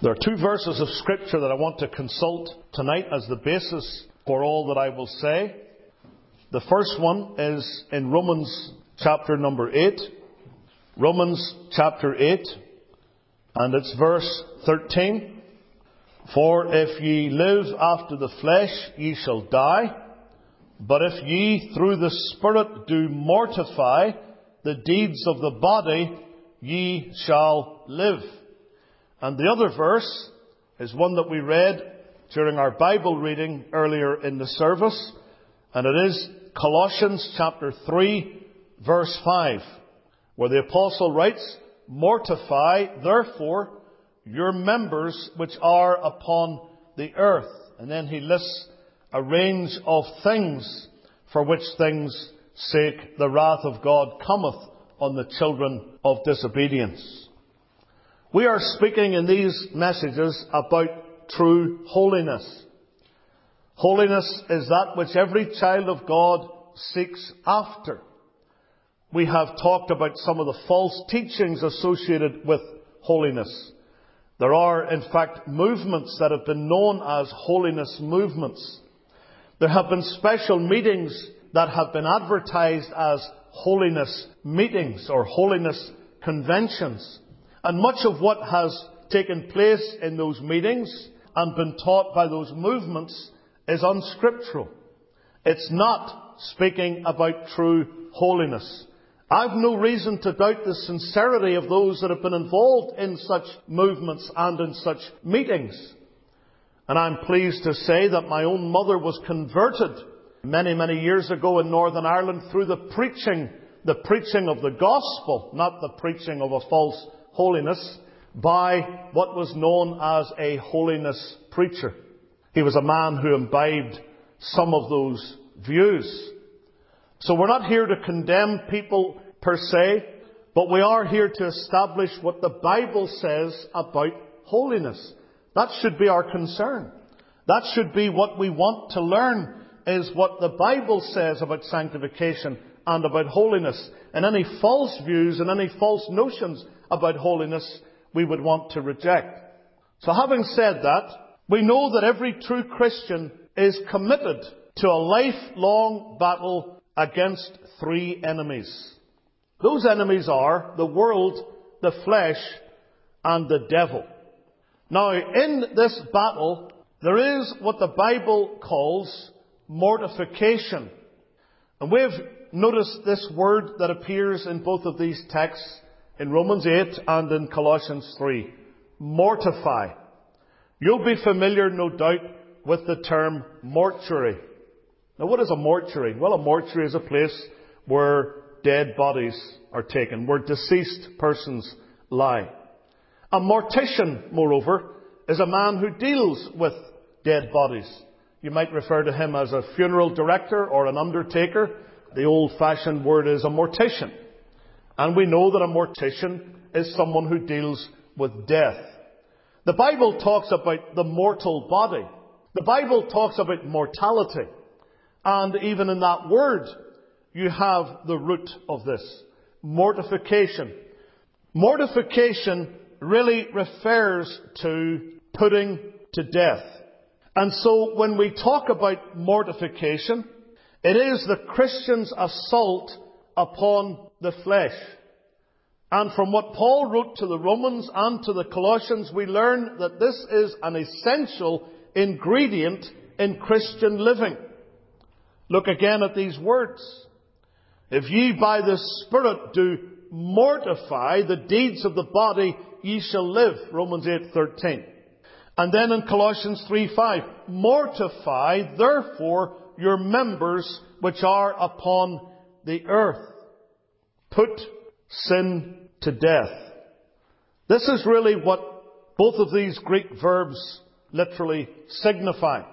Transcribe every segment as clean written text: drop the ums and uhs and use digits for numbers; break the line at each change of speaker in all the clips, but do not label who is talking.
There are two verses of Scripture that I want to consult tonight as the basis for all that I will say. The first one is in Romans chapter number 8. Romans chapter 8, and it's verse 13. For if ye live after the flesh, ye shall die. But if ye through the Spirit do mortify the deeds of the body, ye shall live. And the other verse is one that we read during our Bible reading earlier in the service. And it is Colossians chapter 3, verse 5, where the apostle writes, Mortify, therefore, your members which are upon the earth. And then he lists a range of things for which things' sake the wrath of God cometh on the children of disobedience. We are speaking in these messages about true holiness. Holiness is that which every child of God seeks after. We have talked about some of the false teachings associated with holiness. There are, in fact, movements that have been known as holiness movements. There have been special meetings that have been advertised as holiness meetings or holiness conventions. And much of what has taken place in those meetings and been taught by those movements is unscriptural. It's not speaking about true holiness. I've no reason to doubt the sincerity of those that have been involved in such movements and in such meetings. And I'm pleased to say that my own mother was converted many, many years ago in Northern Ireland through the preaching of the gospel, not the preaching of a false holiness, by what was known as a holiness preacher. He was a man who imbibed some of those views. So we're not here to condemn people per se, but we are here to establish what the Bible says about holiness. That should be our concern. That should be what we want to learn, is what the Bible says about sanctification and about holiness. And any false views and any false notions about holiness we would want to reject. So having said that, we know that every true Christian is committed to a lifelong battle against three enemies. Those enemies are the world, the flesh, and the devil. Now, in this battle, there is what the Bible calls mortification. And we've noticed this word that appears in both of these texts, in Romans 8 and in Colossians 3. Mortify. You'll be familiar, no doubt, with the term mortuary. Now, what is a mortuary? Well, a mortuary is a place where dead bodies are taken, where deceased persons lie. A mortician, moreover, is a man who deals with dead bodies. You might refer to him as a funeral director or an undertaker. The old-fashioned word is a mortician. And we know that a mortician is someone who deals with death. The Bible talks about the mortal body. The Bible talks about mortality. And even in that word, you have the root of this. Mortification. Mortification really refers to putting to death. And so when we talk about mortification, it is the Christian's assault upon the flesh. And from what Paul wrote to the Romans and to the Colossians, we learn that this is an essential ingredient in Christian living. Look again at these words. If ye by the Spirit do mortify the deeds of the body, ye shall live. Romans 8:13. And then in Colossians 3:5, mortify therefore your members which are upon the earth. Put sin to death. This is really what both of these Greek verbs literally signify.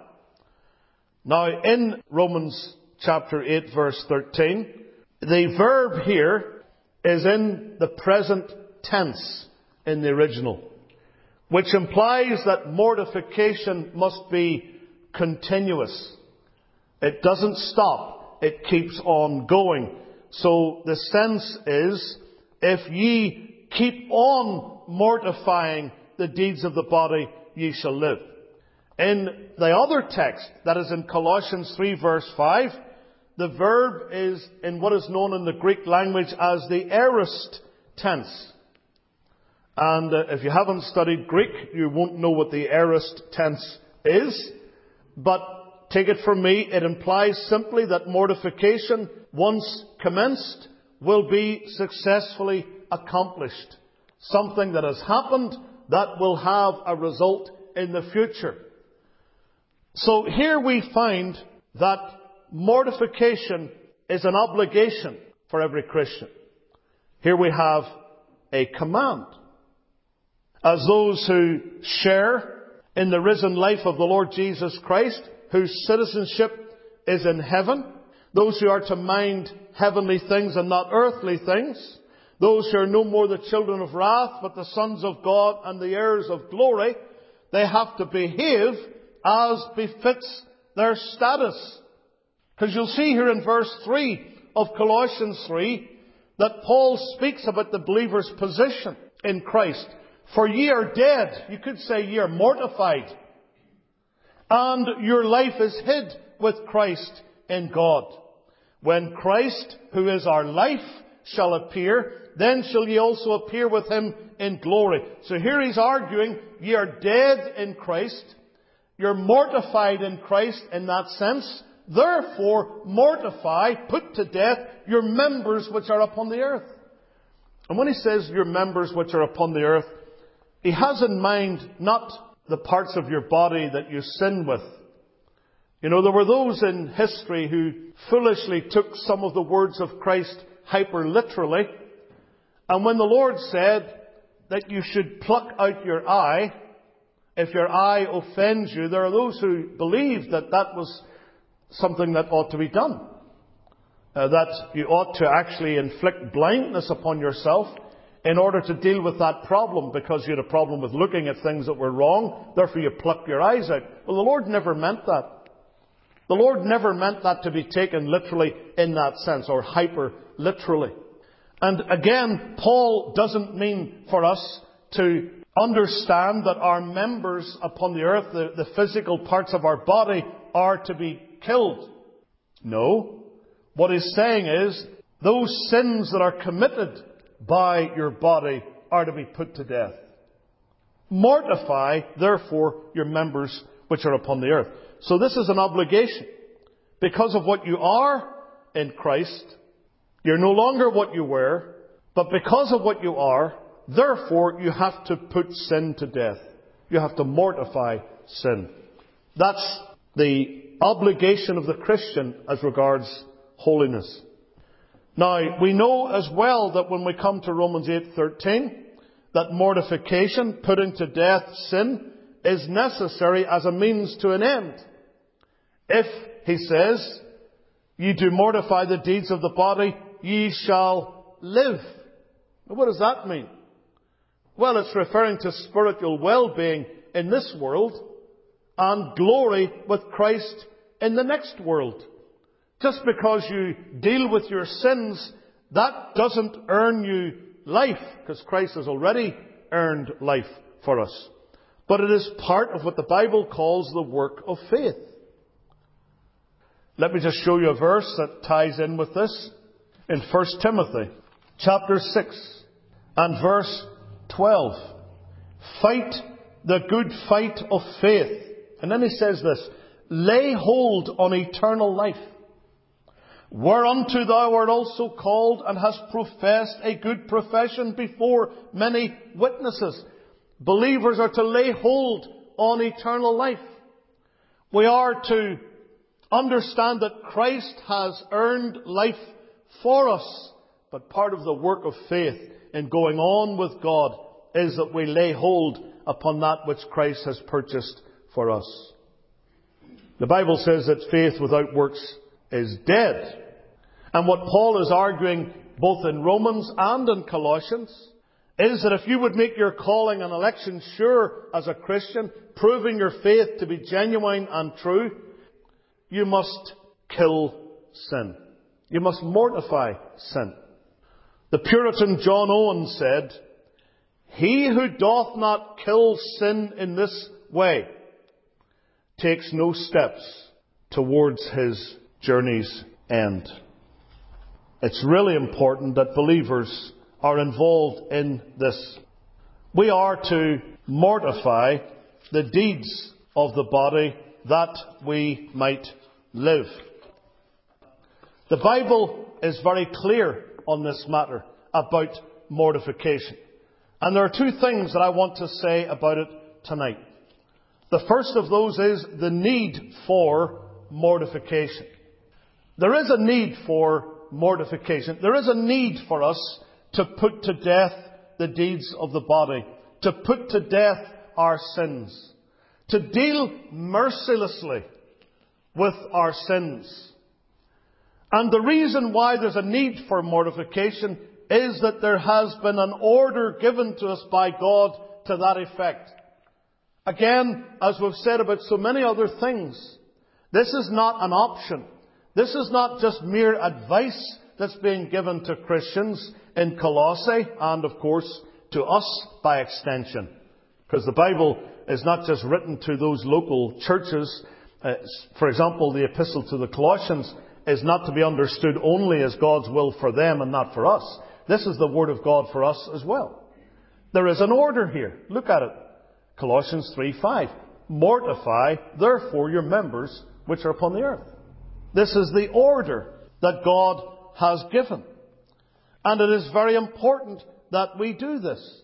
Now, in Romans chapter 8, verse 13, the verb here is in the present tense in the original, which implies that mortification must be continuous. It doesn't stop. It keeps on going. So the sense is, if ye keep on mortifying the deeds of the body, ye shall live. In the other text, that is in Colossians 3 verse 5, the verb is in what is known in the Greek language as the aorist tense. And if you haven't studied Greek, you won't know what the aorist tense is. But take it from me, it implies simply that mortification, once commenced, will be successfully accomplished. Something that has happened that will have a result in the future. So here we find that mortification is an obligation for every Christian. Here we have a command. As those who share in the risen life of the Lord Jesus Christ, whose citizenship is in heaven, those who are to mind heavenly things and not earthly things, those who are no more the children of wrath, but the sons of God and the heirs of glory, they have to behave as befits their status. Because you'll see here in verse 3 of Colossians 3 that Paul speaks about the believer's position in Christ. For ye are dead. You could say ye are mortified. And your life is hid with Christ in God. When Christ, who is our life, shall appear, then shall ye also appear with him in glory. So here he's arguing, ye are dead in Christ. You're mortified in Christ in that sense. Therefore, mortify, put to death, your members which are upon the earth. And when he says your members which are upon the earth, he has in mind not the parts of your body that you sin with. You know, there were those in history who foolishly took some of the words of Christ hyper-literally. And when the Lord said that you should pluck out your eye, if your eye offends you, there are those who believe that that was something that ought to be done. That you ought to actually inflict blindness upon yourself in order to deal with that problem, because you had a problem with looking at things that were wrong, therefore you pluck your eyes out. Well, the Lord never meant that. The Lord never meant that to be taken literally in that sense, or hyper-literally. And again, Paul doesn't mean for us to understand that our members upon the earth, the physical parts of our body, are to be killed. No. What he's saying is, those sins that are committed by your body are to be put to death. Mortify, therefore, your members which are upon the earth. So this is an obligation. Because of what you are in Christ, you're no longer what you were, but because of what you are, therefore you have to put sin to death. You have to mortify sin. That's the obligation of the Christian as regards holiness. Now, we know as well that when we come to Romans 8:13, that mortification, putting to death sin, is necessary as a means to an end. If, he says, ye do mortify the deeds of the body, ye shall live. Now, what does that mean? Well, it's referring to spiritual well-being in this world and glory with Christ in the next world. Just because you deal with your sins, that doesn't earn you life, because Christ has already earned life for us. But it is part of what the Bible calls the work of faith. Let me just show you a verse that ties in with this. In 1 Timothy chapter 6 and verse 12. Fight the good fight of faith. And then he says this, lay hold on eternal life, whereunto thou art also called, and hast professed a good profession before many witnesses. Believers are to lay hold on eternal life. We are to understand that Christ has earned life for us. But part of the work of faith in going on with God is that we lay hold upon that which Christ has purchased for us. The Bible says that faith without works is dead. And what Paul is arguing both in Romans and in Colossians is that if you would make your calling and election sure as a Christian, proving your faith to be genuine and true, you must kill sin. You must mortify sin. The Puritan John Owen said, He who doth not kill sin in this way takes no steps towards his journey's end. It's really important that believers are involved in this. We are to mortify the deeds of the body that we might live. The Bible is very clear on this matter about mortification. And there are two things that I want to say about it tonight. The first of those is the need for mortification. There is a need for mortification. There is a need for us to put to death the deeds of the body, to put to death our sins, to deal mercilessly with our sins. And the reason why there's a need for mortification is that there has been an order given to us by God to that effect. Again, as we've said about so many other things, this is not an option. This is not just mere advice that's being given to Christians in Colossae and, of course, to us by extension. Because the Bible is not just written to those local churches. For example, the epistle to the Colossians is not to be understood only as God's will for them and not for us. This is the Word of God for us as well. There is an order here. Look at it. Colossians 3:5. Mortify, therefore, your members which are upon the earth. This is the order that God has given. And it is very important that we do this.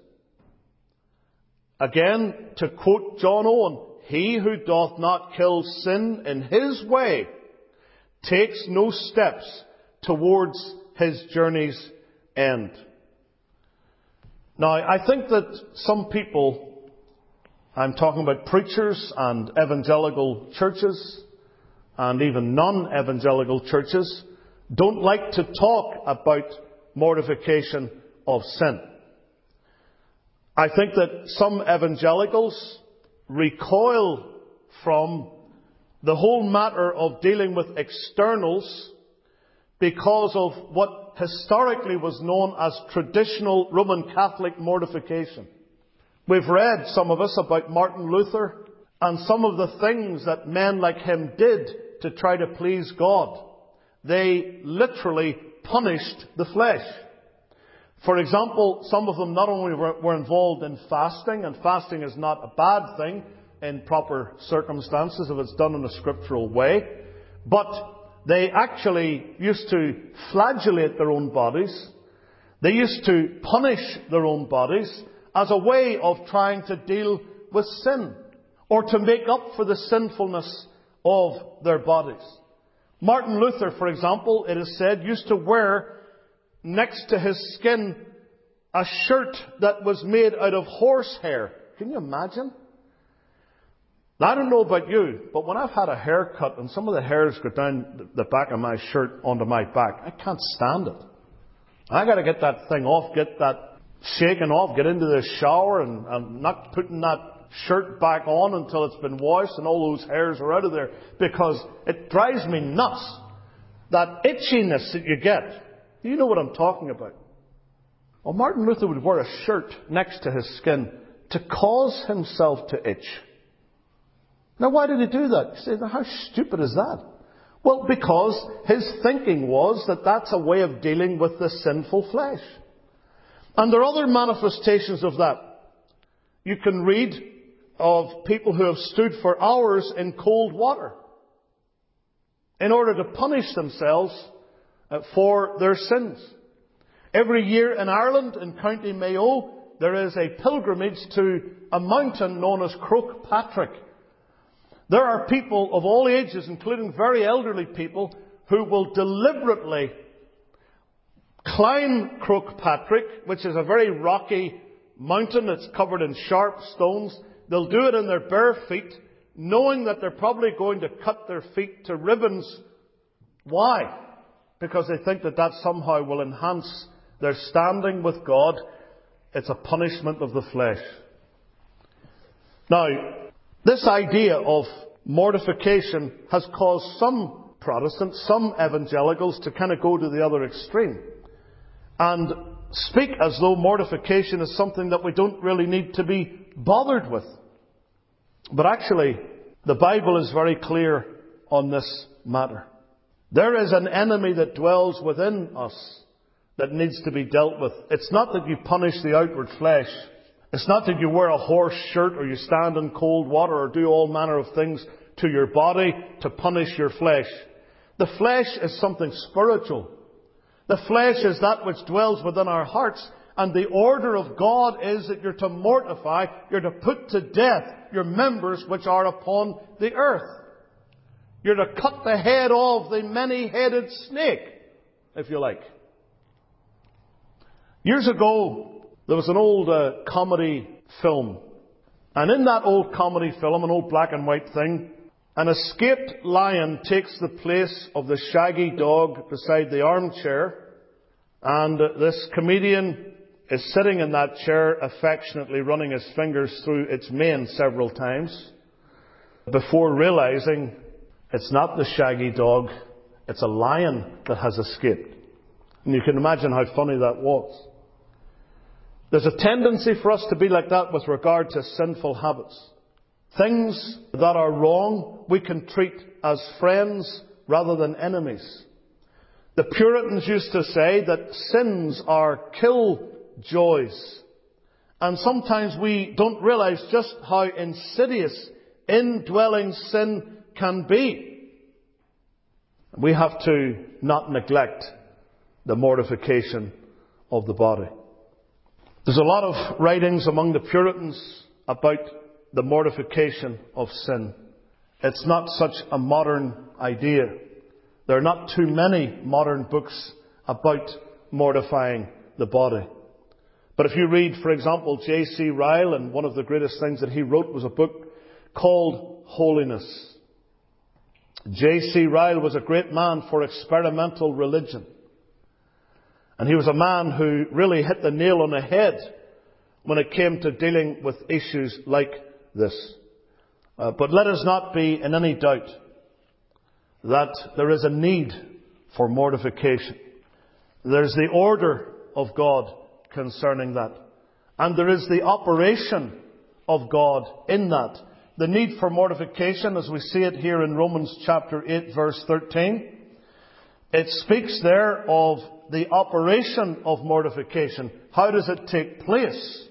Again, to quote John Owen, he who doth not kill sin in his way takes no steps towards his journey's end. Now, I think that some people, I'm talking about preachers and evangelical churches, and even non-evangelical churches, don't like to talk about mortification of sin. I think that some evangelicals recoil from the whole matter of dealing with externals because of what historically was known as traditional Roman Catholic mortification. We've read, some of us, about Martin Luther and some of the things that men like him did to try to please God. They literally punished the flesh. For example, some of them not only were involved in fasting, and fasting is not a bad thing in proper circumstances if it's done in a scriptural way, but they actually used to flagellate their own bodies. They used to punish their own bodies as a way of trying to deal with sin, or to make up for the sinfulness of their bodies. Martin Luther, for example, it is said, used to wear next to his skin a shirt that was made out of horsehair. Can you imagine? Now, I don't know about you, but when I've had a haircut and some of the hairs go down the back of my shirt onto my back, I can't stand it. I got to get that thing off, get that shaken off, get into the shower, and I'm not putting that shirt back on until it's been washed and all those hairs are out of there, because it drives me nuts. That itchiness that you get. You know what I'm talking about. Well, Martin Luther would wear a shirt next to his skin to cause himself to itch. Now, why did he do that? You say, now, how stupid is that? Well, because his thinking was that that's a way of dealing with the sinful flesh. And there are other manifestations of that. You can read of people who have stood for hours in cold water in order to punish themselves for their sins. Every year in Ireland, in County Mayo, there is a pilgrimage to a mountain known as Croagh Patrick. There are people of all ages, including very elderly people, who will deliberately climb Croagh Patrick, which is a very rocky mountain. It's covered in sharp stones. They'll do it in their bare feet, knowing that they're probably going to cut their feet to ribbons. Why? Because they think that that somehow will enhance their standing with God. It's a punishment of the flesh. Now, this idea of mortification has caused some Protestants, some evangelicals, to kind of go to the other extreme and speak as though mortification is something that we don't really need to be bothered with. But actually, the Bible is very clear on this matter. There is an enemy that dwells within us that needs to be dealt with. It's not that you punish the outward flesh. It's not that you wear a horse shirt or you stand in cold water or do all manner of things to your body to punish your flesh. The flesh is something spiritual. The flesh is that which dwells within our hearts. And the order of God is that you're to mortify, you're to put to death your members which are upon the earth. You're to cut the head off the many-headed snake, if you like. Years ago, there was an old comedy film. And in that old comedy film, an old black and white thing, an escaped lion takes the place of the shaggy dog beside the armchair. And this comedian is sitting in that chair, affectionately running his fingers through its mane several times, before realizing it's not the shaggy dog, it's a lion that has escaped. And you can imagine how funny that was. There's a tendency for us to be like that with regard to sinful habits. Things that are wrong, we can treat as friends rather than enemies. The Puritans used to say that sins are killjoys. And sometimes we don't realize just how insidious indwelling sin can be. We have to not neglect the mortification of the body. There's a lot of writings among the Puritans about the mortification of sin. It's not such a modern idea. There are not too many modern books about mortifying the body. But if you read, for example, J.C. Ryle, and one of the greatest things that he wrote was a book called Holiness. J.C. Ryle was a great man for experimental religion. And he was a man who really hit the nail on the head when it came to dealing with issues like this. But let us not be in any doubt that there is a need for mortification. There's the order of God concerning that. And there is the operation of God in that. The need for mortification, as we see it here in Romans chapter 8, verse 13. It speaks there of the operation of mortification. How does it take place?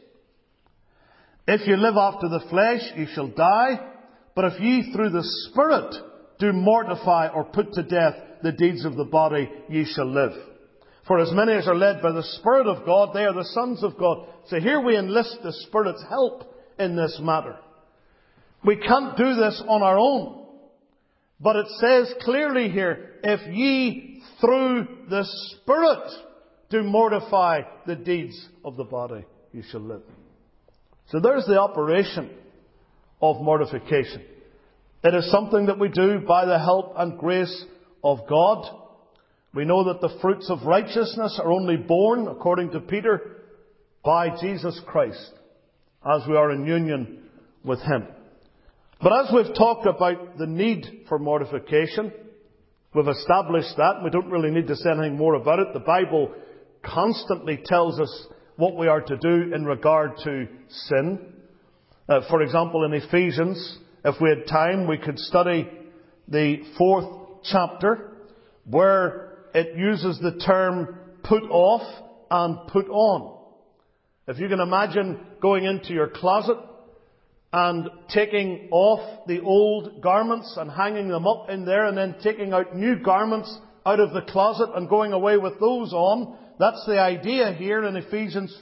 If you live after the flesh, you shall die. But if ye through the Spirit do mortify or put to death the deeds of the body, ye shall live. For as many as are led by the Spirit of God, they are the sons of God. So here we enlist the Spirit's help in this matter. We can't do this on our own. But it says clearly here, if ye through the Spirit do mortify the deeds of the body, you shall live. So there's the operation of mortification. It is something that we do by the help and grace of God. We know that the fruits of righteousness are only born, according to Peter, by Jesus Christ, as we are in union with Him. But as we've talked about the need for mortification, we've established that, and we don't really need to say anything more about it. The Bible constantly tells us what we are to do in regard to sin. For example, in Ephesians, if we had time, we could study the 4th chapter, where it uses the term put off and put on. If you can imagine going into your closet and taking off the old garments and hanging them up in there, and then taking out new garments out of the closet and going away with those on. That's the idea here in Ephesians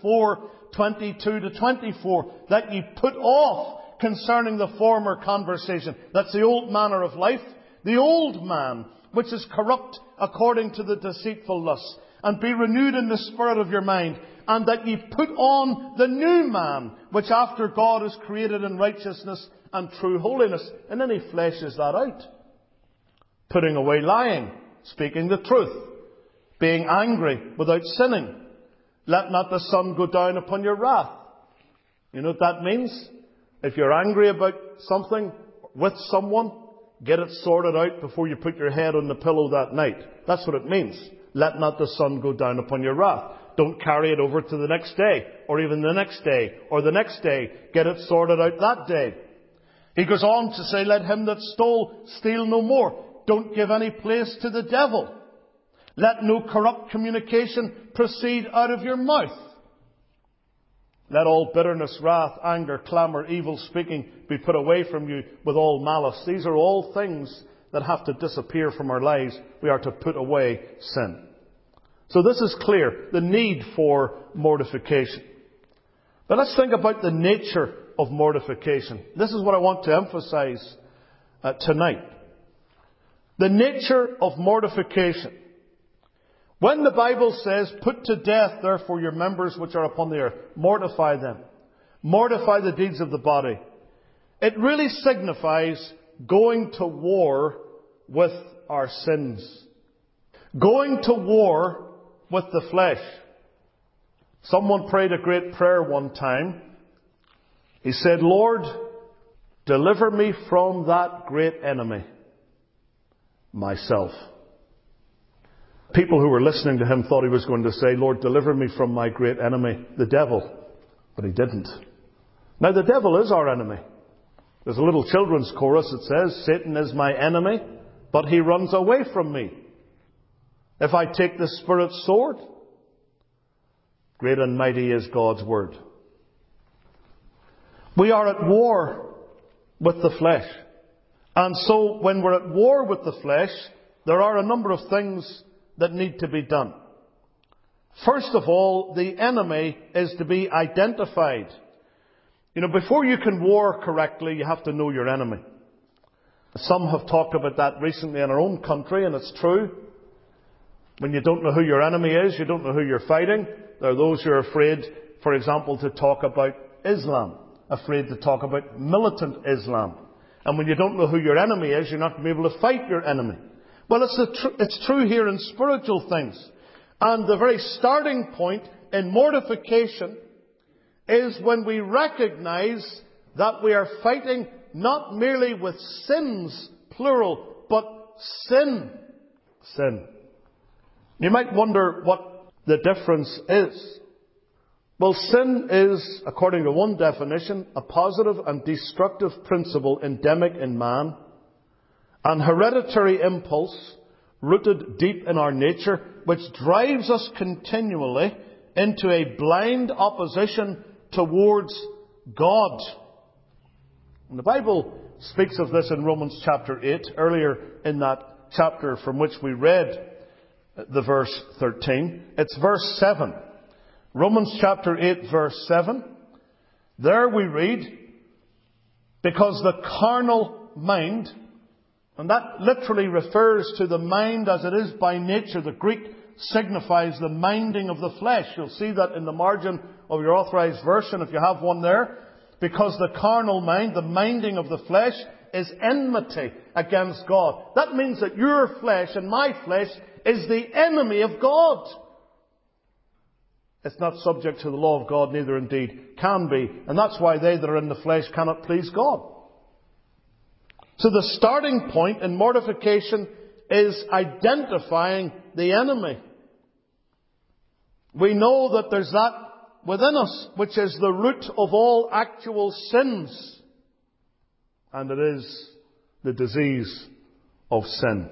4:22 to 24, that ye put off concerning the former conversation. That's the old manner of life, the old man, which is corrupt according to the deceitful lusts, and be renewed in the spirit of your mind, and that ye put on the new man, which after God is created in righteousness and true holiness. And then he fleshes that out. Putting away lying, speaking the truth, being angry without sinning. Let not the sun go down upon your wrath. You know what that means? If you're angry about something with someone, get it sorted out before you put your head on the pillow that night. That's what it means. let not the sun go down upon your wrath. Don't carry it over to the next day, or even the next day, or the next day. Get it sorted out that day. He goes on to say, let him that stole steal no more. Don't give any place to the devil. Let no corrupt communication proceed out of your mouth. Let all bitterness, wrath, anger, clamour, evil speaking be put away from you with all malice. These are all things that have to disappear from our lives. We are to put away sin. So this is clear, the need for mortification. But let's think about the nature of mortification. This is what I want to emphasize tonight. The nature of mortification. When the Bible says, put to death therefore your members which are upon the earth, mortify them. Mortify the deeds of the body. It really signifies going to war with our sins. Going to war with the flesh. Someone prayed a great prayer one time. He said, Lord, deliver me from that great enemy, myself. People who were listening to him thought he was going to say, Lord, deliver me from my great enemy, the devil. But he didn't. Now, the devil is our enemy. There's a little children's chorus that says, Satan is my enemy, but he runs away from me. If I take the Spirit's sword, great and mighty is God's word. We are at war with the flesh. And so when we're at war with the flesh, there are a number of things that need to be done. First of all, the enemy is to be identified. You know, before you can war correctly, you have to know your enemy. Some have talked about that recently in our own country, and it's true. When you don't know who your enemy is, you don't know who you're fighting. There are those who are afraid, for example, to talk about Islam, afraid to talk about militant Islam. And when you don't know who your enemy is, you're not going to be able to fight your enemy. Well, it's true here in spiritual things. And the very starting point in mortification is when we recognize that we are fighting not merely with sins, plural, but sin. Sin. You might wonder what the difference is. Well, sin is, according to one definition, a positive and destructive principle endemic in man, an hereditary impulse rooted deep in our nature, which drives us continually into a blind opposition towards God. And the Bible speaks of this in Romans chapter 8, earlier in that chapter from which we read the verse 13. It's verse 7. Romans chapter 8, verse 7. There we read, because the carnal mind, and that literally refers to the mind as it is by nature. The Greek signifies the minding of the flesh. You'll see that in the margin of your authorized version if you have one there. Because the carnal mind, the minding of the flesh, is enmity against God. That means that your flesh and my flesh is the enemy of God. It's not subject to the law of God, neither indeed can be. And that's why they that are in the flesh cannot please God. So the starting point in mortification is identifying the enemy. We know that there's that within us, which is the root of all actual sins. And it is the disease of sin.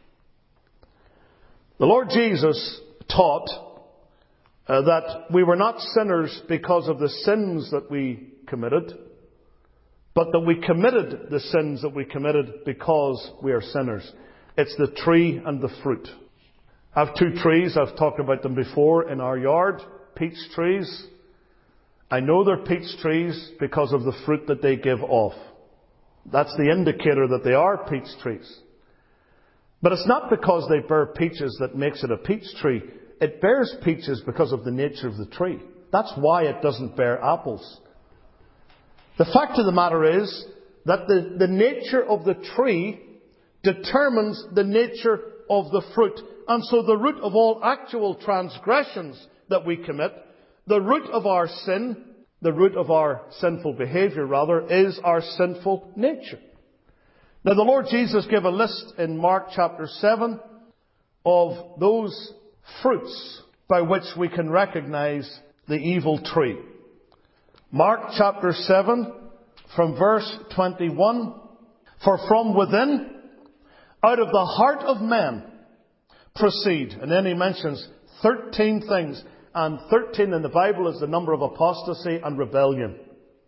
The Lord Jesus taught that we were not sinners because of the sins that we committed, but that we committed the sins that we committed because we are sinners. It's the tree and the fruit. I have two trees. I've talked about them before in our yard. Peach trees. I know they're peach trees because of the fruit that they give off. That's the indicator that they are peach trees. But it's not because they bear peaches that makes it a peach tree. It bears peaches because of the nature of the tree. That's why it doesn't bear apples. The fact of the matter is that the nature of the tree determines the nature of the fruit. And so the root of all actual transgressions that we commit, the root of our sin, the root of our sinful behaviour rather, is our sinful nature. Now the Lord Jesus gave a list in Mark chapter 7 of those fruits by which we can recognize the evil tree. Mark chapter 7 from verse 21. For from within, out of the heart of men, proceed. And then he mentions 13 things. And 13 in the Bible is the number of apostasy and rebellion.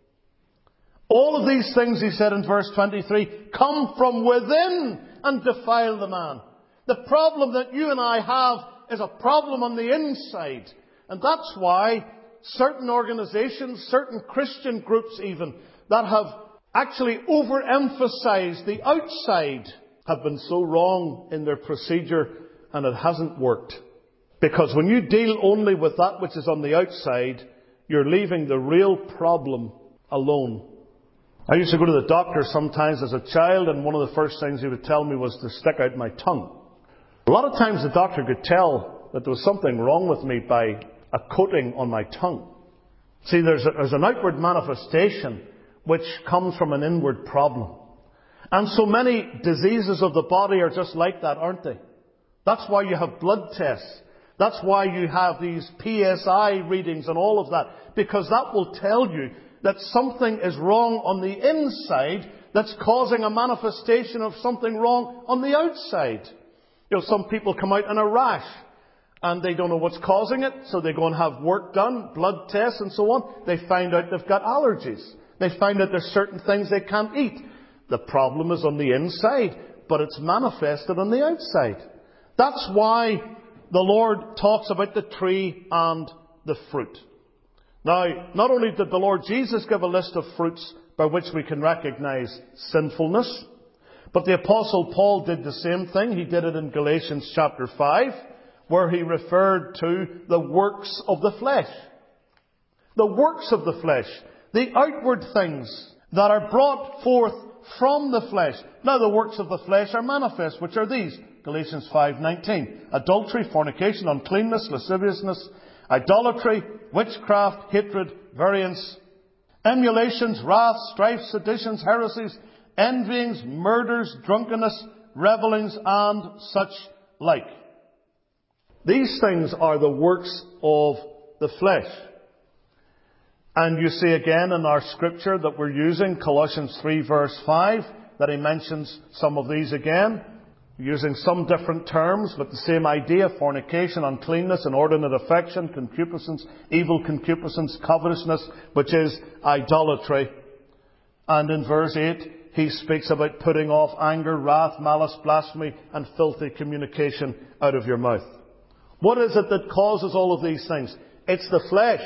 All of these things, he said in verse 23, come from within and defile the man. The problem that you and I have is a problem on the inside. And that's why certain organizations, certain Christian groups even, that have actually overemphasized the outside have been so wrong in their procedure, and it hasn't worked. Because when you deal only with that which is on the outside, you're leaving the real problem alone. I used to go to the doctor sometimes as a child, and one of the first things he would tell me was to stick out my tongue. A lot of times the doctor could tell that there was something wrong with me by a coating on my tongue. See, there's an outward manifestation which comes from an inward problem. And so many diseases of the body are just like that, aren't they? That's why you have blood tests. That's why you have these PSI readings and all of that. Because that will tell you that something is wrong on the inside that's causing a manifestation of something wrong on the outside. You know, some people come out in a rash and they don't know what's causing it, so they go and have work done, blood tests and so on. They find out they've got allergies. They find out there's certain things they can't eat. The problem is on the inside, but it's manifested on the outside. That's why the Lord talks about the tree and the fruit. Now, not only did the Lord Jesus give a list of fruits by which we can recognize sinfulness, but the Apostle Paul did the same thing. He did it in Galatians chapter 5, where he referred to the works of the flesh. The works of the flesh. The outward things that are brought forth from the flesh. Now the works of the flesh are manifest, which are these. Galatians 5:19. Adultery, fornication, uncleanness, lasciviousness, idolatry, witchcraft, hatred, variance, emulations, wrath, strife, seditions, heresies, envyings, murders, drunkenness, revellings, and such like. These things are the works of the flesh. And you see again in our scripture that we're using, Colossians 3 verse 5, that he mentions some of these again, using some different terms, but the same idea: fornication, uncleanness, inordinate affection, concupiscence, evil concupiscence, covetousness, which is idolatry. And in verse 8, he speaks about putting off anger, wrath, malice, blasphemy, and filthy communication out of your mouth. What is it that causes all of these things? It's the flesh.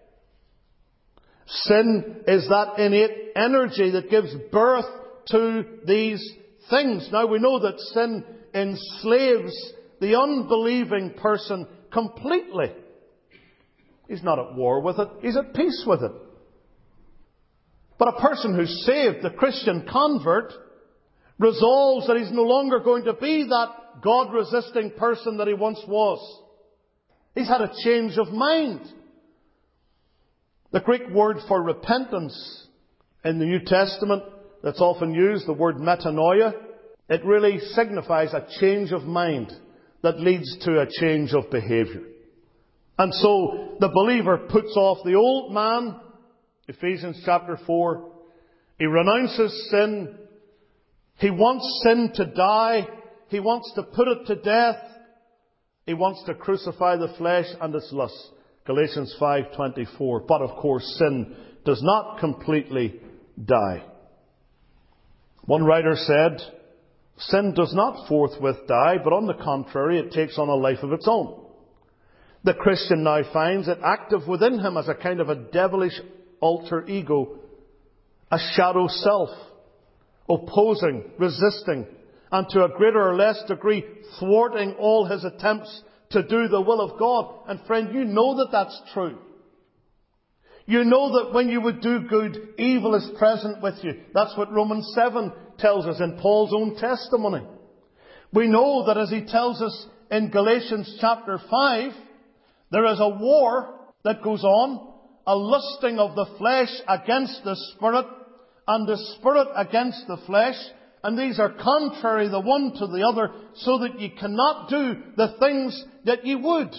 Sin is that innate energy that gives birth to these things. Now we know that sin enslaves the unbelieving person completely. He's not at war with it. He's at peace with it. But a person who's saved, the Christian convert, resolves that he's no longer going to be that God-resisting person that he once was. He's had a change of mind. The Greek word for repentance in the New Testament that's often used, the word metanoia, it really signifies a change of mind that leads to a change of behaviour. And so the believer puts off the old man, Ephesians chapter 4. He renounces sin. He wants sin to die. He wants to put it to death. He wants to crucify the flesh and its lusts. Galatians 5:24. But of course sin does not completely die. One writer said, sin does not forthwith die, but on the contrary, it takes on a life of its own. The Christian now finds it active within him as a kind of a devilish alter ego, a shadow self, opposing, resisting, and to a greater or less degree thwarting all his attempts to do the will of God. And friend, you know that that's true. You know that when you would do good, evil is present with you. That's what Romans 7 tells us in Paul's own testimony. We know that as he tells us in Galatians chapter 5, there is a war that goes on, a lusting of the flesh against the Spirit, and the Spirit against the flesh, And these are contrary the one to the other, so that ye cannot do the things that ye would.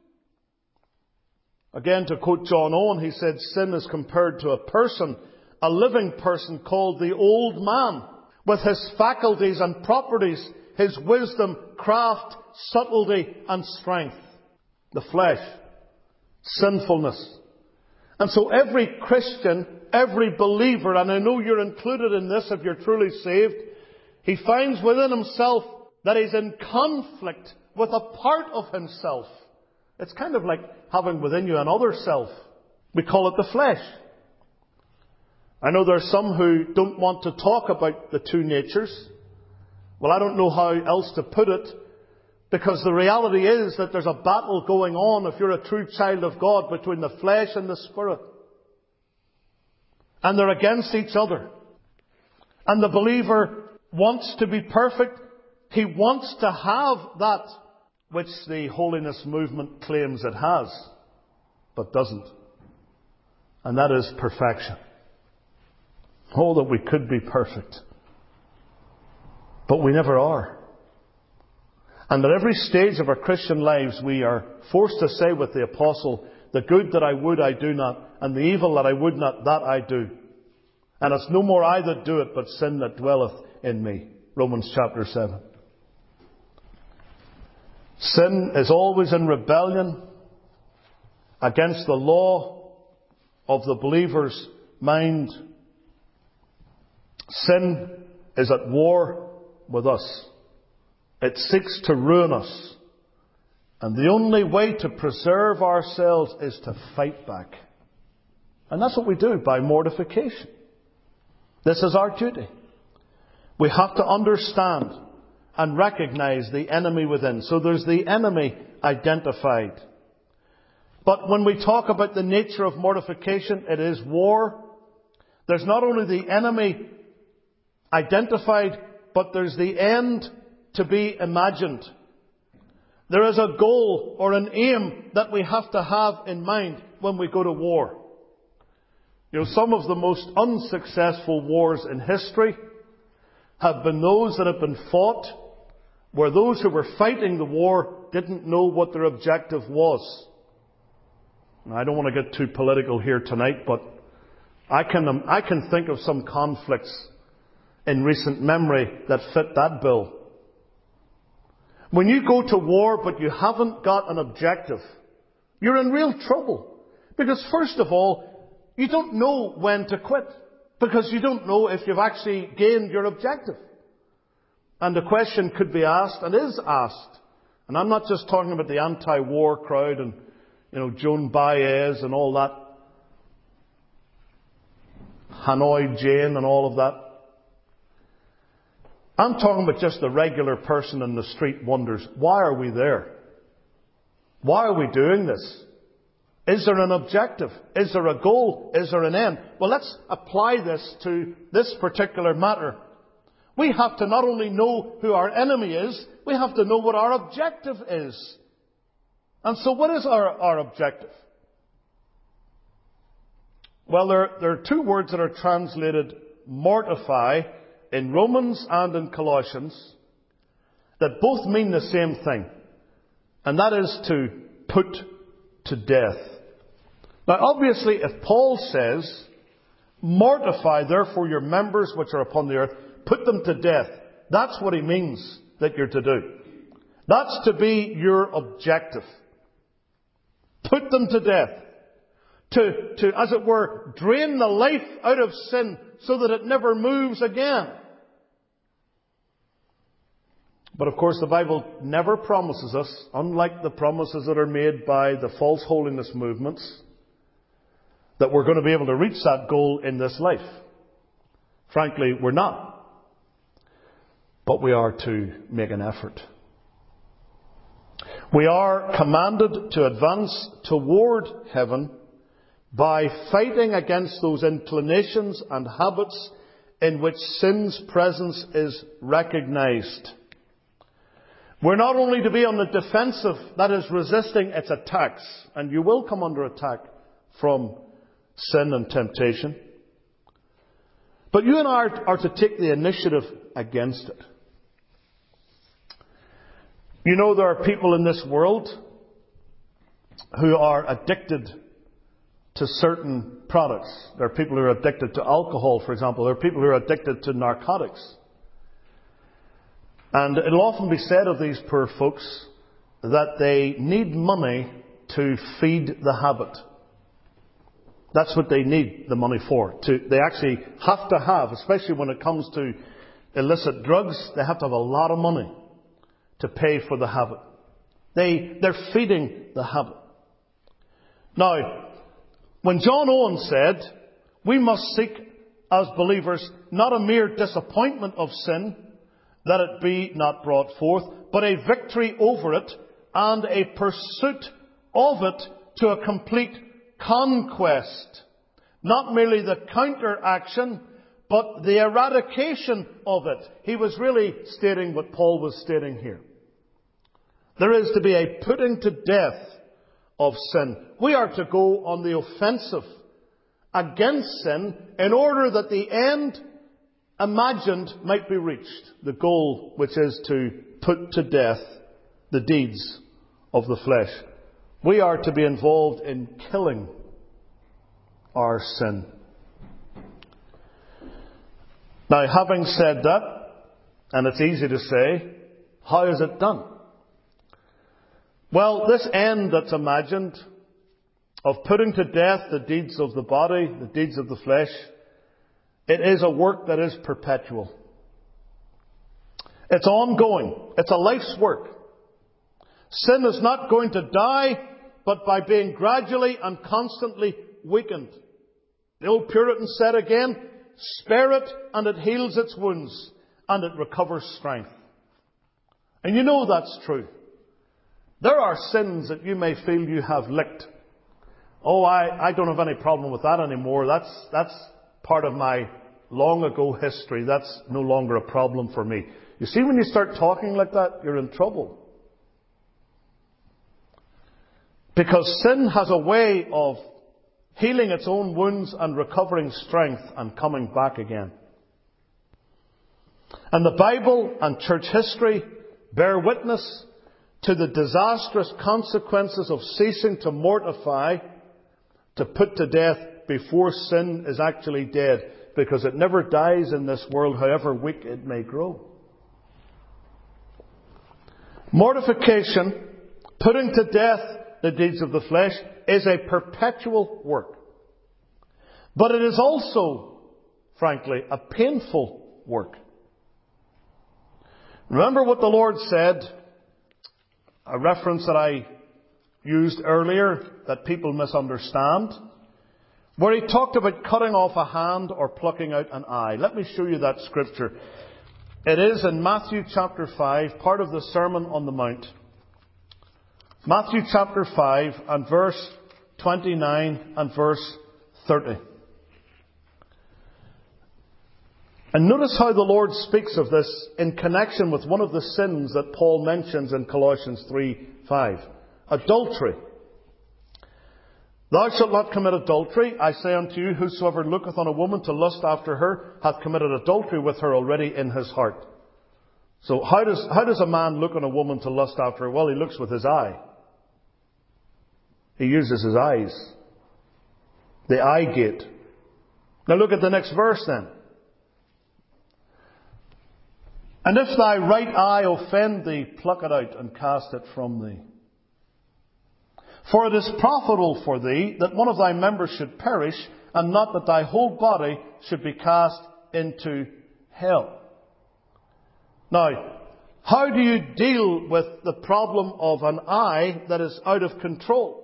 Again, to quote John Owen, he said, sin is compared to a person, a living person called the old man, with his faculties and properties, his wisdom, craft, subtlety and strength. The flesh, sinfulness. And so every Christian, every believer, and I know you're included in this if you're truly saved, he finds within himself that he's in conflict with a part of himself. It's kind of like having within you another self. We call it the flesh. I know there are some who don't want to talk about the two natures. Well, I don't know how else to put it, because the reality is that there's a battle going on, if you're a true child of God, between the flesh and the spirit. And they're against each other. And the believer wants to be perfect. He wants to have that which the holiness movement claims it has, but doesn't. And that is perfection. Oh, that we could be perfect. But we never are. And at every stage of our Christian lives, we are forced to say with the apostle, the good that I would, I do not, and the evil that I would not, that I do. And it's no more I that do it, but sin that dwelleth in me. Romans chapter 7. Sin is always in rebellion against the law of the believer's mind. Sin is at war with us. It seeks to ruin us. And the only way to preserve ourselves is to fight back. And that's what we do by mortification. This is our duty. We have to understand and recognize the enemy within. So there's the enemy identified. But when we talk about the nature of mortification, it is war. There's not only the enemy identified, but there's the end to be imagined. There is a goal or an aim that we have to have in mind when we go to war. You know, some of the most unsuccessful wars in history have been those that have been fought where those who were fighting the war didn't know what their objective was. Now, I don't want to get too political here tonight, but I can think of some conflicts in recent memory that fit that bill. When you go to war but you haven't got an objective, you're in real trouble. Because first of all, you don't know when to quit. Because you don't know if you've actually gained your objective. And the question could be asked, and is asked, and I'm not just talking about the anti-war crowd and, Joan Baez and all that, Hanoi Jane and all of that. I'm talking about just the regular person in the street wonders, why are we there? Why are we doing this? Is there an objective? Is there a goal? Is there an end? Well, let's apply this to this particular matter. We have to not only know who our enemy is, we have to know what our objective is. And so what is our objective? Well, there are two words that are translated mortify in Romans and in Colossians that both mean the same thing. And that is to put to death. Now, obviously, if Paul says, mortify therefore your members which are upon the earth, put them to death, that's what he means that you're to do. That's to be your objective. Put them to death. To, as it were, drain the life out of sin so that it never moves again. But of course the Bible never promises us, unlike the promises that are made by the false holiness movements, that we're going to be able to reach that goal in this life. Frankly, we're not. But we are to make an effort. We are commanded to advance toward heaven by fighting against those inclinations and habits in which sin's presence is recognized. We're not only to be on the defensive, that is resisting its attacks, and you will come under attack from sin and temptation, but you and I are to take the initiative against it. You know, there are people in this world who are addicted to certain products. There are people who are addicted to alcohol, for example. There are people who are addicted to narcotics. And it'll often be said of these poor folks that they need money to feed the habit. That's what they need the money for. They actually have to have, especially when it comes to illicit drugs, they have to have a lot of money to pay for the habit. They're feeding the habit. Now, when John Owen said, we must seek as believers not a mere disappointment of sin, that it be not brought forth, but a victory over it and a pursuit of it to a complete conquest. Not merely the counteraction, but the eradication of it. He was really stating what Paul was stating here. There is to be a putting to death of sin. We are to go on the offensive against sin in order that the end imagined might be reached. The goal, which is to put to death the deeds of the flesh. We are to be involved in killing our sin. Now, having said that, and it's easy to say, how is it done? Well, this end that's imagined of putting to death the deeds of the body, the deeds of the flesh, it is a work that is perpetual. It's ongoing. It's a life's work. Sin is not going to die, but by being gradually and constantly weakened. The old Puritan said again, spare it and it heals its wounds and it recovers strength. And you know that's true. There are sins that you may feel you have licked. Oh, I don't have any problem with that anymore. That's part of my long ago history. That's no longer a problem for me. You see, when you start talking like that, you're in trouble. Because sin has a way of healing its own wounds and recovering strength and coming back again. And the Bible and church history bear witness to the disastrous consequences of ceasing to mortify, to put to death before sin is actually dead. Because it never dies in this world, however weak it may grow. Mortification, putting to death the deeds of the flesh, is a perpetual work. But it is also, frankly, a painful work. Remember what the Lord said, a reference that I used earlier that people misunderstand, where He talked about cutting off a hand or plucking out an eye. Let me show you that scripture. It is in Matthew chapter 5, part of the Sermon on the Mount. Matthew chapter 5 and verse 29 and verse 30. And notice how the Lord speaks of this in connection with one of the sins that Paul mentions in Colossians 3:5. Adultery. Thou shalt not commit adultery. I say unto you, whosoever looketh on a woman to lust after her hath committed adultery with her already in his heart. So how does a man look on a woman to lust after her? Well, he looks with his eye. He uses his eyes. The eye gate. Now look at the next verse then. And if thy right eye offend thee, pluck it out and cast it from thee. For it is profitable for thee that one of thy members should perish, and not that thy whole body should be cast into hell. Now, how do you deal with the problem of an eye that is out of control?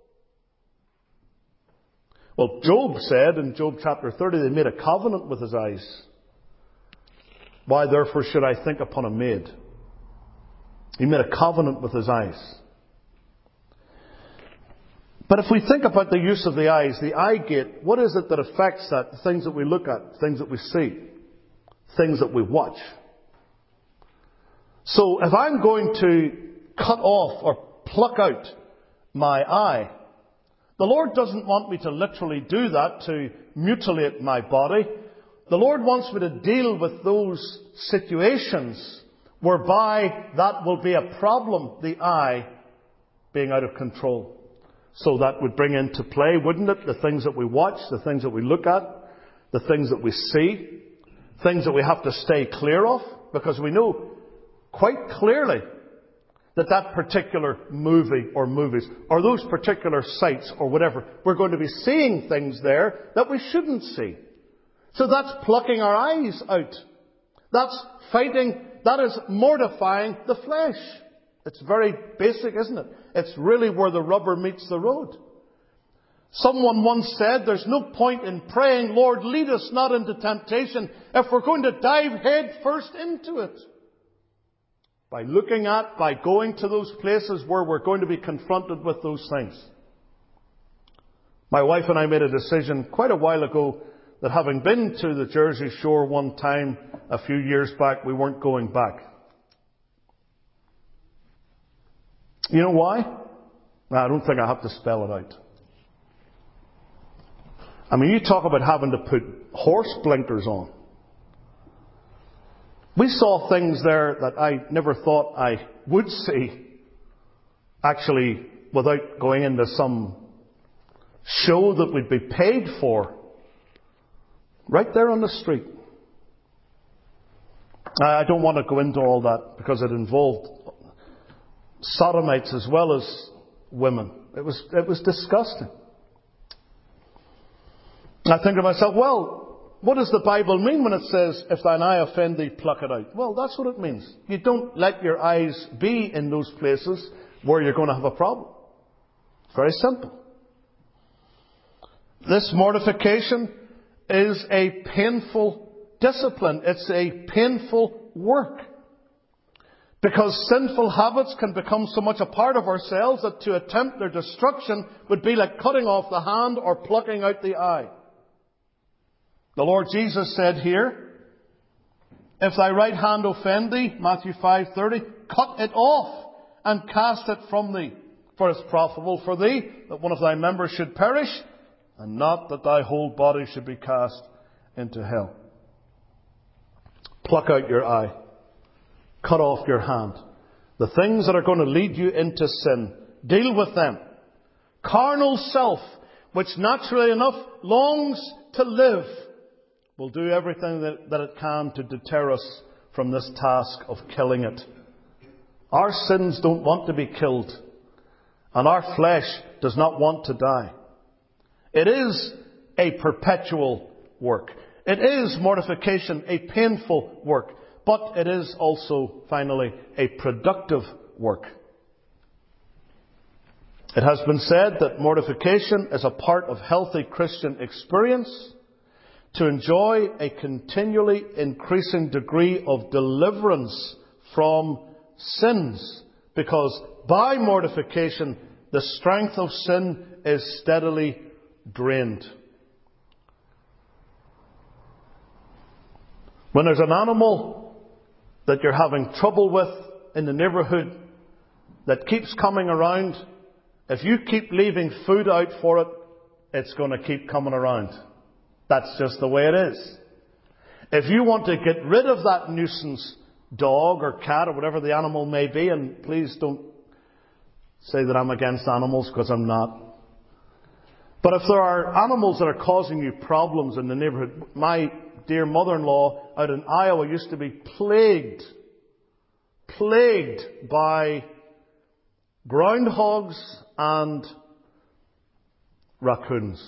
Well, Job said in Job chapter 30, they made a covenant with his eyes. Why therefore should I think upon a maid? He made a covenant with his eyes. But if we think about the use of the eyes, the eye gate, what is it that affects that? The things that we look at, things that we see, things that we watch. So if I'm going to cut off or pluck out my eye, the Lord doesn't want me to literally do that, to mutilate my body. the Lord wants me to deal with those situations whereby that will be a problem, the eye being out of control. So that would bring into play, wouldn't it, the things that we watch, the things that we look at, the things that we see, things that we have to stay clear of, because we know quite clearly that that particular movie or movies, or those particular sites or whatever, we're going to be seeing things there that we shouldn't see. So that's plucking our eyes out. That's fighting, that is mortifying the flesh. It's very basic, isn't it? It's really where the rubber meets the road. Someone once said, there's no point in praying, Lord, lead us not into temptation, if we're going to dive head first into it. By going to those places where we're going to be confronted with those things. My wife and I made a decision quite a while ago that having been to the Jersey Shore one time a few years back, we weren't going back. You know why? I don't think I have to spell it out. I mean, you talk about having to put horse blinkers on. We saw things there that I never thought I would see, actually, without going into some show that we'd be paid for, right there on the street. I don't want to go into all that because it involved sodomites as well as women. It was disgusting. I think to myself, well, what does the Bible mean when it says, if thine eye offend thee, pluck it out? Well, that's what it means. You don't let your eyes be in those places where you're going to have a problem. It's very simple. This mortification is a painful discipline. It's a painful work. Because sinful habits can become so much a part of ourselves that to attempt their destruction would be like cutting off the hand or plucking out the eye. The Lord Jesus said here, if thy right hand offend thee, Matthew 5:30, cut it off and cast it from thee. For it is profitable for thee that one of thy members should perish, and not that thy whole body should be cast into hell. Pluck out your eye. Cut off your hand. The things that are going to lead you into sin, deal with them. Carnal self, which naturally enough longs to live, will do everything that it can to deter us from this task of killing it. Our sins don't want to be killed, and our flesh does not want to die. It is a perpetual work. It is mortification, a painful work. But it is also, finally, a productive work. It has been said that mortification is a part of healthy Christian experience to enjoy a continually increasing degree of deliverance from sins. Because by mortification, the strength of sin is steadily drained. When there's an animal that you're having trouble with in the neighbourhood that keeps coming around, if you keep leaving food out for it, it's going to keep coming around. That's just the way it is. If you want to get rid of that nuisance dog or cat or whatever the animal may be, and please don't say that I'm against animals, because I'm not. But if there are animals that are causing you problems in the neighbourhood, my dear mother-in-law out in Iowa used to be plagued by groundhogs and raccoons.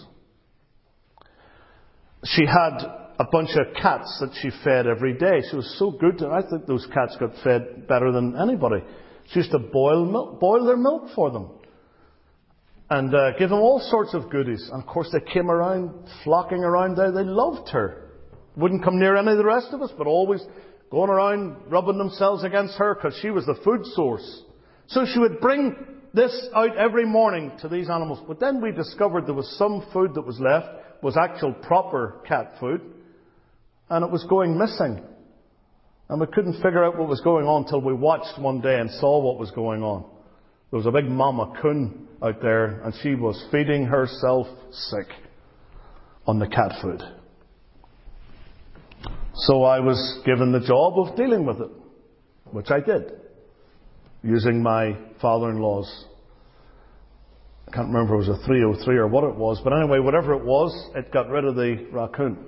She had a bunch of cats that she fed every day. She was so good to them. I think those cats got fed better than anybody. She used to boil their milk for them. And give them all sorts of goodies. And of course they came around, flocking around there. They loved her. Wouldn't come near any of the rest of us, but always going around rubbing themselves against her because she was the food source. So she would bring this out every morning to these animals. But then we discovered there was some food that was left, was actual proper cat food, and it was going missing. And we couldn't figure out what was going on till we watched one day and saw what was going on. There was a big mama coon out there, and she was feeding herself sick on the cat food. So I was given the job of dealing with it, which I did, using my father-in-law's. I can't remember if it was a 303 or what it was, but anyway, whatever it was, it got rid of the raccoon.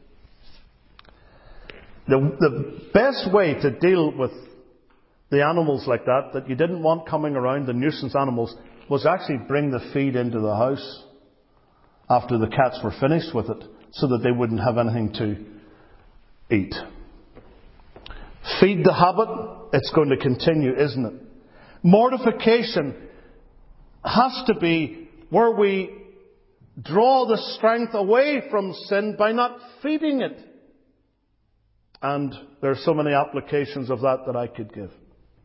The best way to deal with the animals like that you didn't want coming around, the nuisance animals, was actually bring the feed into the house after the cats were finished with it, so that they wouldn't have anything to eat. Feed the habit, it's going to continue, isn't it? Mortification has to be where we draw the strength away from sin by not feeding it. And there are so many applications of that I could give.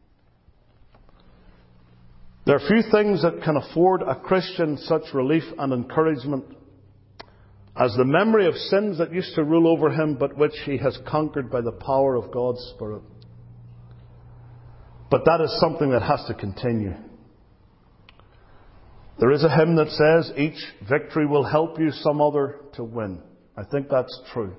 There are few things that can afford a Christian such relief and encouragement as the memory of sins that used to rule over him, but which he has conquered by the power of God's Spirit. But that is something that has to continue. There is a hymn that says, each victory will help you some other to win. I think that's true.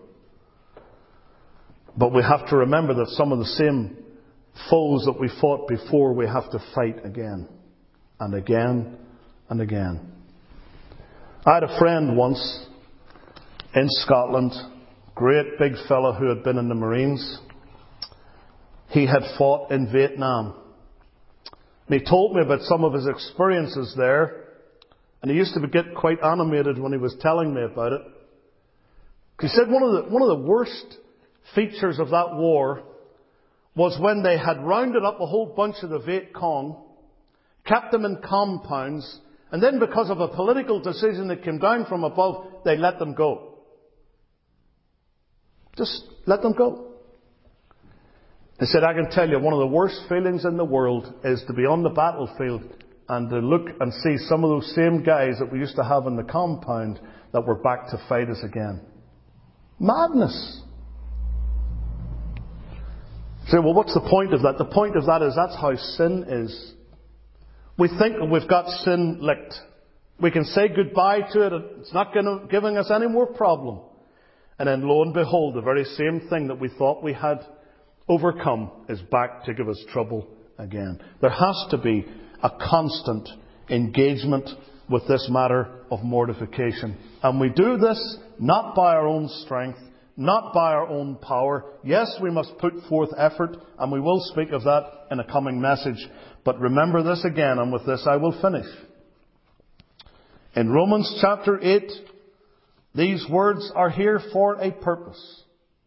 But we have to remember that some of the same foes that we fought before, we have to fight again and again and again. I had a friend once in Scotland, great big fellow who had been in the Marines. He had fought in Vietnam. And he told me about some of his experiences there. And he used to get quite animated when he was telling me about it. He said one of the worst features of that war was when they had rounded up a whole bunch of the Viet Cong, kept them in compounds, and then because of a political decision that came down from above, they let them go. Just let them go. He said, I can tell you, one of the worst feelings in the world is to be on the battlefield and to look and see some of those same guys that we used to have in the compound that were back to fight us again. Madness. You say, well, what's the point of that? The point of that is that's how sin is. We think that we've got sin licked. We can say goodbye to it. It's not giving us any more problem. And then lo and behold, the very same thing that we thought we had overcome is back to give us trouble again. There has to be a constant engagement with this matter of mortification. And we do this not by our own strength, not by our own power. Yes, we must put forth effort, and we will speak of that in a coming message. But remember this again, and with this I will finish. In Romans chapter 8, these words are here for a purpose.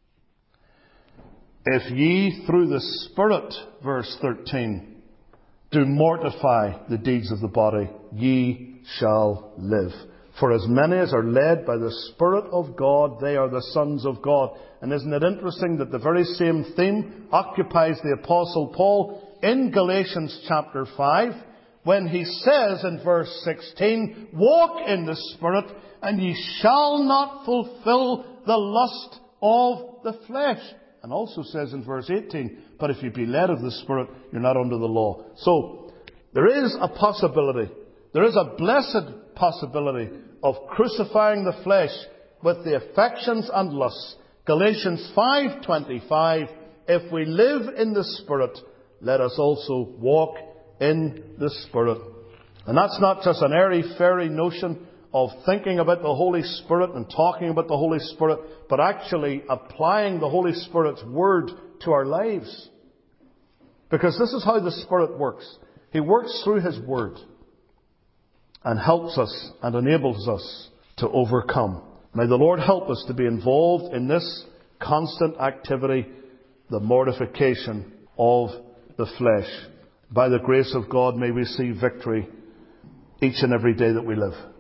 If ye through the Spirit, verse 13, do mortify the deeds of the body, ye shall live. For as many as are led by the Spirit of God, they are the sons of God. And isn't it interesting that the very same theme occupies the Apostle Paul in Galatians chapter 5, when he says in verse 16, walk in the Spirit, and ye shall not fulfill the lust of the flesh. And also says in verse 18, but if you be led of the Spirit, you're not under the law. So, there is a possibility, there is a blessed possibility of crucifying the flesh with the affections and lusts. Galatians 5:25, if we live in the Spirit, let us also walk in the Spirit. And that's not just an airy-fairy notion of thinking about the Holy Spirit and talking about the Holy Spirit, but actually applying the Holy Spirit's Word to our lives. Because this is how the Spirit works. He works through His Word and helps us and enables us to overcome. May the Lord help us to be involved in this constant activity, the mortification of the flesh. By the grace of God, may we see victory each and every day that we live.